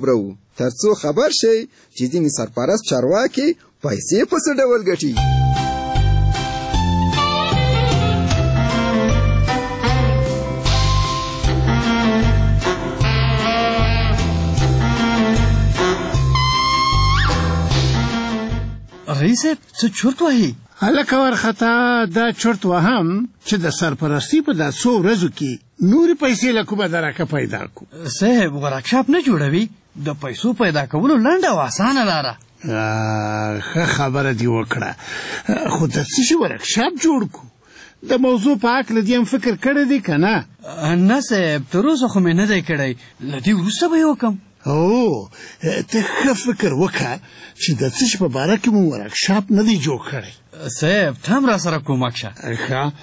خبرو ترڅو خبر شي چې ځینې سرپرست چارواکي پیسې په څه ډول ګټي. رئیس صاحب څه چرت وایي؟ هلکه ورخطا دا چرت وهم چې د سرپرستی په دا څو ورځو کې نورې پیسې له کومه درکه پیدا کو. صاحب ورکشاپ نه جوړوي، د پیسو پیدا کولو لنډه او اسانه لاره. ښه خبره دې وکړه، خو د څه شي ورکشاپ جوړ کو؟ د موضوع په هکله دې هم فکر کړی دی که نه؟ نه صاحب، تر اوسه خو مې نه دی کړی، له دې وروسته به یې وکړم. او ته ښه فکر وکړه چې د څه شي په باره کې مو ورکشاپ نه دی جوړ کړی. صاحب ته هم را سره کومک شه. ښه،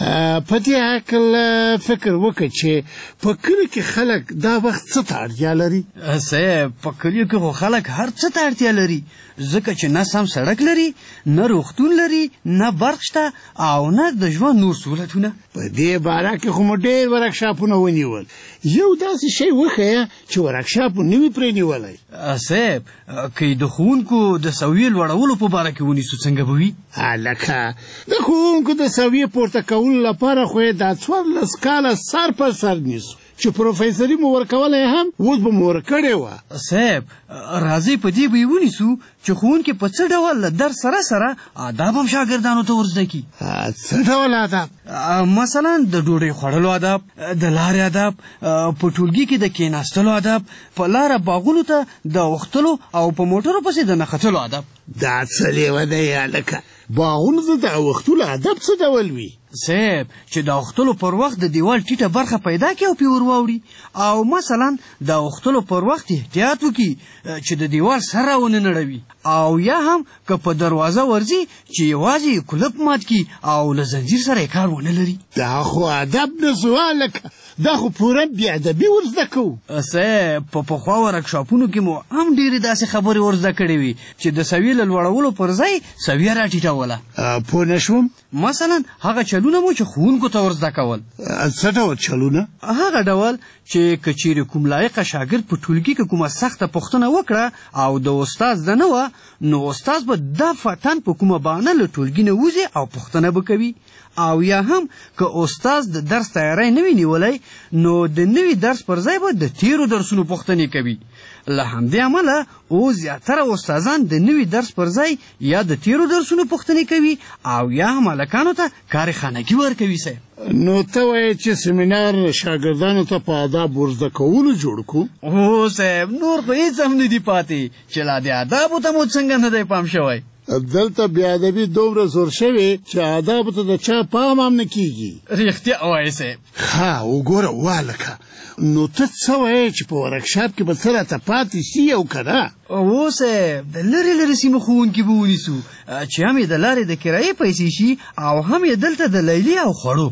په دې هکله فکر وکړه چې په کلي کې خلک دا وخت څه ته اړتیا لري؟ صاحب په کلیو کې خو خلک هر څه ته اړتیا لري، ځکه چې نه سم سړک لري، نه روغتون لري، نه برق شته او نه د ژوند نور سهولتونه. په دې باره کې خو مو ډېر ورکشاپونه ونیول، یو داسې شی وښیه چې ورکشاپ نه وي پرې نیولی. صاحب که د ښوونکو د سویې لوړولو په باره کې ونیسو څنګه به وي؟ هلکه د ښوونکو د سویې پورته کولو لپاره خو یې دا 14 کاله سر په سر نیسو چې پروفیسري مو ورکولی هم اوس به مو ورکړې وه. صاحب راځئ په دې به یې ونیسو چې ښوونکي په څه ډول له درس سره سره آداب هم شاګردانو ته ورزده کړي. څه ډول آداب؟ مثلا د ډوډۍ خوړلو آداب، د لارې آداب، په ټولګي کې د کېناستلو آداب، په لاره باغونو ته د اوښتلو او په موټرو پسې د نه ختلو آداب. دا څه لیوه دی هلکه، باغونو ته د اوښتلو ادب څه ډول وي؟ صاحب چې د اوښتلو پر وخت د دیوال ټیټه برخه پیدا کړي او پې ور واوړي، او مثلا د اوښتلو پر وخت احتیاط وکړي چې د دیوال سر را ونه نړوي، او یا هم که په دروازه ورځي چې یوازې کلپ مات کړي او له زنځیر سره یې کار ونه لري. دا خو ادب نه شو هلکه، دا خو پوره بېادبي ورزده کوو. صاحب په پخوا ورکشاپونو کې مو هم ډېرې داسې خبرې ورزده کړې وي چې د سویې له لوړولو پر ځای سویه را ټیټوله. پوه نه شوم. مثلا هغه چلونه مو چې ښوونکو ته ورزده کول. څه ډول چلونه؟ هغه ډول چې که چیرې کوم لایقه شاګرد په ټولګي کې کومه سخته پوښتنه وکړه او د استاد ده نه وه، نو استاد به دفعتاً په کومه بهانه له ټولګي نه وځي او پوښتنه به کوي. او یا هم که استاد د درس تیاری نه وي نیولی، نو د نوي درس پر ځای به د تیرو درسونو پوښتنې کوي. له همدې امله اوس زیاتره استادان د نوي درس پر ځای یا د تیرو درسونو پوښتنې کوي او یا هم هلکانو ته کار خانګي ورکوي. صاحب نو ته وایې چې سیمینار شاګردانو ته په آداب ورزده کولو جوړ کړو؟ هو صاحب، نور خو هېڅ هم نه دي پاتې چې لا د آدابو ته مو څنګه نه دی پام شوی. دلته بېادبي دومره زور شوې چې آدابو ته د چا پام هم نه کېږي. رښتیا وایې صاحب. ها وګوره وهلکه، نو ته څه وایې چې په ورکشاپ کې به څه راته پاتې سي او که نه؟ هو صاحب، د لرې لرې سیمو ښوونکي به ونیسو چې هم یې د لارې د کرایې پیسې شي او هم یې دلته د لیلې او خوړو.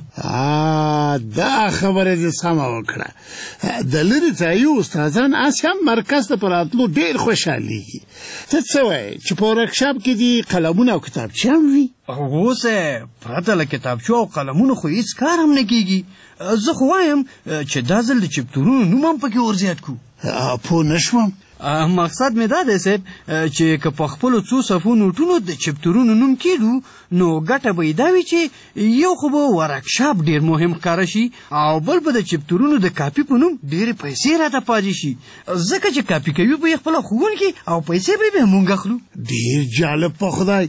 دا خبره دې سمه وکړه. د لرې ځایي استادان هسې هم مرکز ته په راتلو ډېر خوشحالېږي. ته څه وایې چې په ورکشاپ کې دې قلمونه او کتابچې هم وي؟ هو صاحب، پرته له کتابچو او قلمونو خو هېڅ کار هم نه کېږي. زه خو وایم چې دا ځل د چپتورونو نوم هم پکې ورزیات کړو. پوه نه شوم. مقصد مې دا دی صاحب چې که په خپلو څو صفو نوټونو د چپتورونو نوم کېږدو، نو ګټه به یې دا وي چې یو خو به ورکشاپ ډېر مهم ښکاره شي او بل به د چپتورونو د کاپي په نوم ډېرې پیسې راته پاتې شي، ځکه چې کاپي کوي به یې خپله ښوونکي او پیسې به یې مونږ اخلو. ډېر جالب په خدای.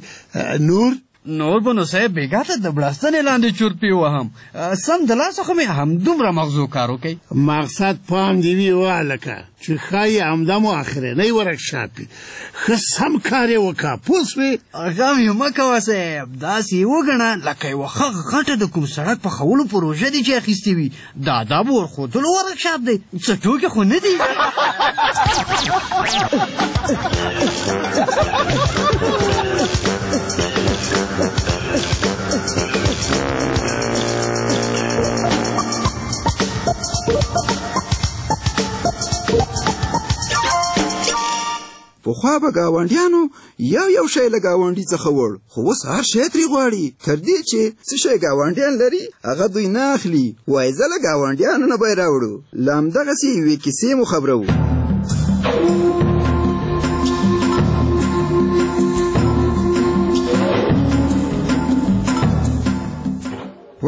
نور به نو صاحب بېګا ته د بړستنې لاندې چورپې وهم، سم د لاسه خو مې همدومره مغزو کار وکړي. مقصد پام دې وي وهلکه چې ښایي همدا مو اخرنی ورکشاپ وي. ښه سم کار یې وکړه، پوه سوې؟ غم یې مه کوه صاحب، داسې یې وګڼه لکه یوه ښه غټه د کوم سړک پخولو پروژه دي چې اخیستې وي. د آدابو ورښودلو ورکشاپ دی، څه ټوکې خو نه دي. پخوا به ګاونډیانو یو شی له ګاونډي څخه وړ، خو اوس هر شی ترې غواړي، تر دې چې څه شی ګاونډیان لري هغه دوی نه اخلي. وایي زه له ګاونډیانو نه به یې راوړو. له همدغسې یوې کیسې مو خبروو.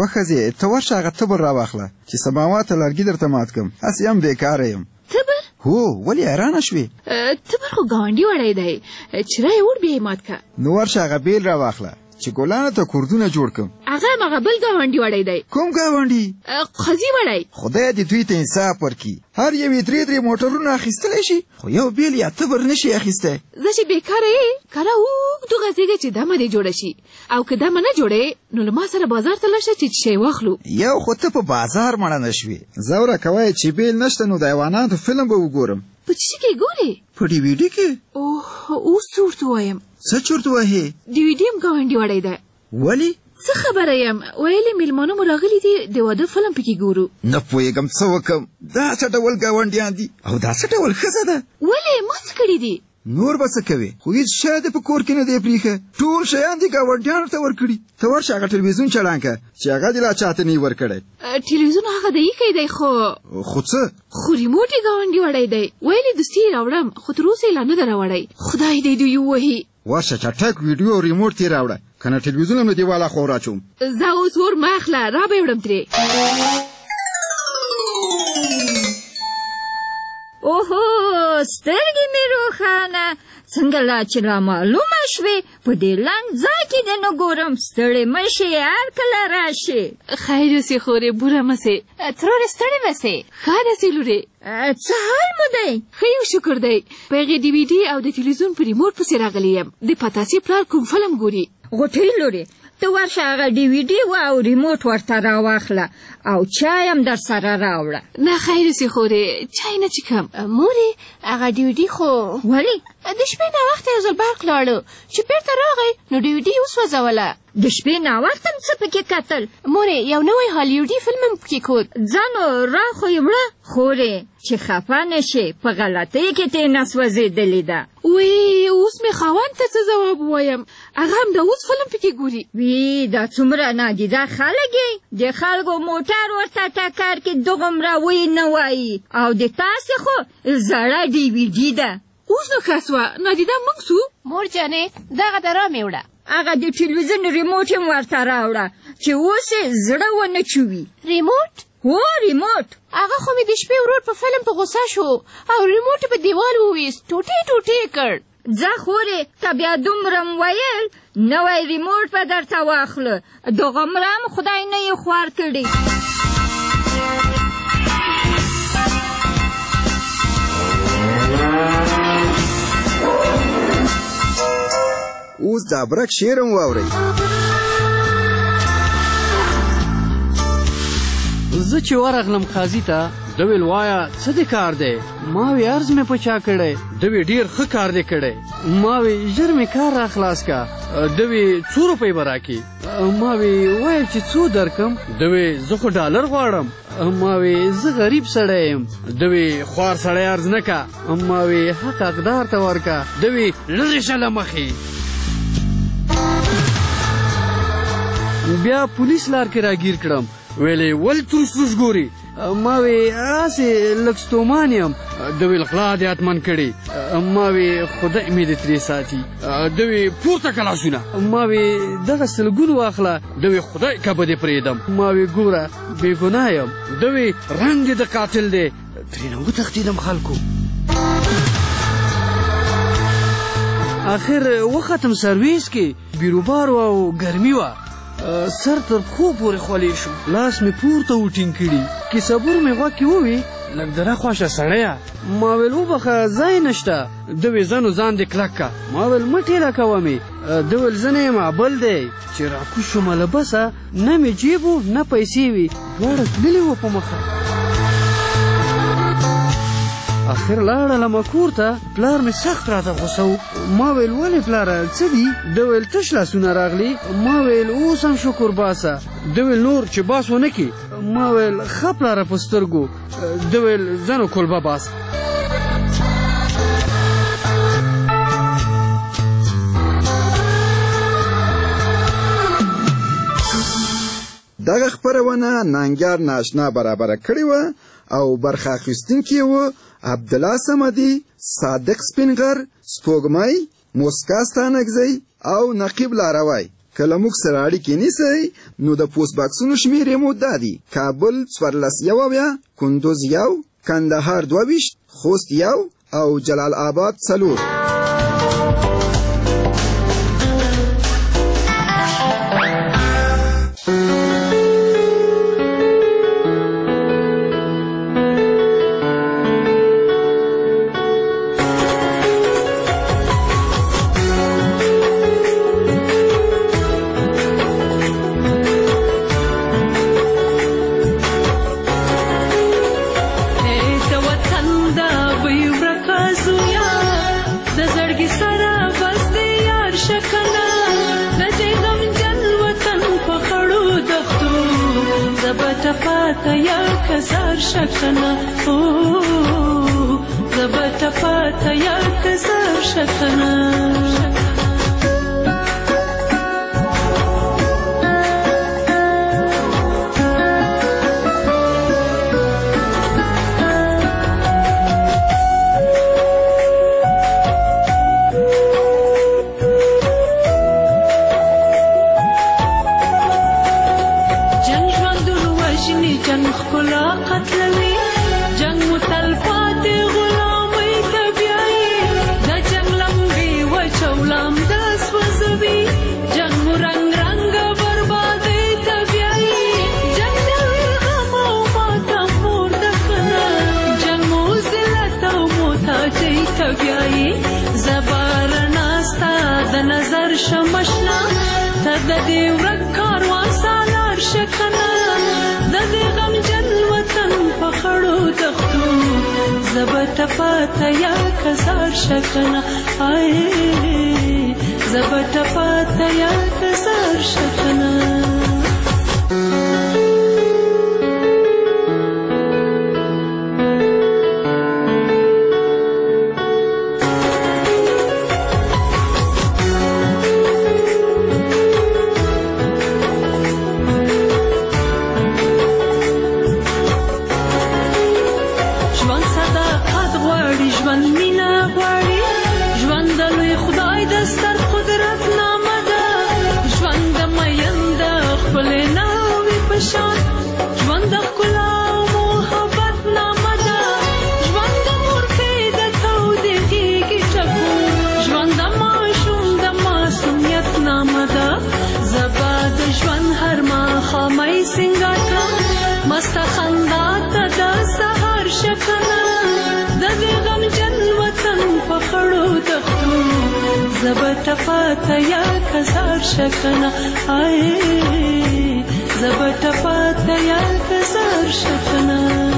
ښځې ته ورشه هغه تبر راواخله چې سماوات لرګي درته مات کړم هسې هم بېکاره یم تبر هو ولې حیرانه شوې تبر خو ګاونډي وړی دی چې رای وړ بیا یې مات که نو ورشه هغه بیل راواخله چې ګلانو ته کوردونه جوړ کړم هغه همغه بل ګاونډي وړی دی کوم ګاونډي قاضي وړی خدای دې دوی ته انصاف ورکړي هر یو یې درې موټرونه اخیستلی شي خو یو بیل یا تبر نشي اخیستی زه چې بېکاره یې کره اوږدو غځېږه چې دمه دې جوړه شي او که دمه نه جوړې نو له ما سره بازار ته لاړ شه چې شی واخلو یو خو ته په بازار مړه نه شوې زوره کوی چې بیل نشته نو د حیواناتو فلم به وګورم په څه کې ګورې په ډي وي ډي کې اوس څه ورته ووایم څه چورت وهې ډي وي ډي هم ګاونډي وړی دی ولې څه خبره یم ویلې میلمانه مو راغلي دي د واده فلم پکې ګورو نه پوهېږم څه وکړم دا څه ډول ګاونډیان دي او دا څه ډول ښځه ده ولې ما څه کړي دي نور به څه کوې خو هېڅ شی دې په کور کې نه دی پرېښه ټول شیان دې ګاونډیانو ته ورکړي ته ورشه هغه ټلویزیون چالان کړه چې هغه دې لا چاته نه وي ورکړی ټلویزیون هغه د ایښی دی خو څه خو ریموټ یې ګاونډي وړی دی ویلې دوستي یې راوړم خو تر اوسه یې لا نه ده راوړی خدای دې دوی ووهي ورشه چټک ویډیو او ریموټ ترې راوړه که نه ټلویزیون هم له دیواله خوا وراچوم زه اوس ور مه اخله را به یې وړم ترې اوهو سترګې مې روښانه څنګه لا چې را معلومه شوې په دې لنډ ځای کې دې نه ګورم ستړې مه شې هر کله راشې خیر اوسې خورې بوره مه سې ترورې ستړې مه سې ښه داسې لورې څه حال مو دی ښه یو شکر دی په هغې ډي وي ډي او د ټلویزیون په ریموټ پسې راغلی یم د پتاسې پلار کوم فلم ګوري غوټۍ لورې ته ورشه هغه ډي وي ډي او ریموټ ورته راواخله او چای هم در سره راوړه نه خیر اوسې خورې چای نه څښم مورې هغه ډي وي ډي خو ولې د شپې ناوخته یو ځل برق لاړو چې بېرته راغی نو ډي وي ډي وسوځوله د شپې ناوخته هم څه پکې کتل مورې یو نوی هالیوډي فلم هم پکې کود ځانو را خو یې وړه خورې چې خفه نه شې په غلطۍ کې تې نه سوځېدلې ده وی اوس مې خاوند ته څه ځواب ووایم هغه هم د اوس فلم پکې ګوري وی دا څومره نادیده خلک یې د خلکو موټر ورته ټکر کې دوغومره وی نه وایي او د تاسې خو زړه ډي وي ډي ده اوس نو ښه سوه نادیده موږ سو مور جانې دغه ته را مې وړه هغه د ټلویزیون ریموټ هم ورته راوړه چې اوس یې زړه ونه چوي ریموټ هو ریموټ هغه خو مې د شپې ورور په فلم په غوسه شو او ریموټ په دیوال وویست ټوټې ټوټې کړ ځه خورې که بیا دومره م ویل نوی ریموټ به درته واخله دغومره هم خدای نه یې خوار کړي اوس د ابرک شعر هم واورئ زه چې ورغلم قاضي ته ده ویل وایه څه دې کار دی ما وی عرض مې په چا کړی ده وی ډېر ښه کار دی کړی ما وی ژر مې کار را خلاص کا ده وی څو روپۍ به راکړي ما وی وایه چې څو درکم ده وی زه خو ډالر غواړم ما وی زه غریب سړی یم ده وی خوار سړی عرض نه کا ما وی حق حقدار ته ورکه ده وی لرې شه له مخې بیا پولیس لار کې راګیر کړم ویلې ول تروش تروش ګوري ما وی هسې لږ ستومان یم ده ویل غلا دې حتمن کړي ما وی خدای مې دې ترې ساتي ده وی پورته که لاسونه ما وی دغه سلګون واخله ده وی خدای که به دې پرېږدم ما وی ګوره بېګناه یم ده وی رنګ دې د قاتل دی ترېنه وتښتېدم خلکو آخر وختم سرویس کې بیروبار و او ګرمي وه سر تر پښو پورې خولې شو لاس مې پورته وټینګ کړي کیسهبور مې غوږ کې ووي لږ د راخواشه سړیه ما ویل وبخه ځای نشته ده وی زه نو ځان دې کلک که ما ویل مه ټېله کوه مې ده ویل زه نه یم بل دی چې راکوز شومه له بسه نه مې جیب و نه پیسې وي دواړه تللي وه په مخه آخر لاړلمه کور ته پلار مې سخت راته غوسه و ما ویل ولې پلاره څه دي ده ویل تش لاسونه راغلي ما ویل اوس هم شکر باسه ده ویل نور چې باس ونه کړي ما ویل ښه پلاره په سترګو ده ویل زه نو کلبه باسه دغه خپرونه ننګیار ناشنا برابره کړې وه او برخه اخیستونکي وو عبدالله صمدي صادق سپینغر سپوږمۍ موسکا ستانکزی او نقیب لاروی کله موږ سره اړیکې نیسئ نو د پوسټ باکسونو شمیرې مو دا دي: کابل 14 کندوز 1 کندهار 22 خوست 1 او جلال آباد 4. شکنه زبط پاتا یا کسر شکنه شمشنا تد دې ورک کاروان سالار شکنه د دې غم جن وطن په خړو دښتو زبټ پاته یا کزار شکنه آی زبټ پاته یا کزار شکنه مست خندا ته د سحر شکنه د دې غم جن وطن په خړو دښتو زبټ پاته یا کزار شکنه آی زبټ پاته یا کزار شکنه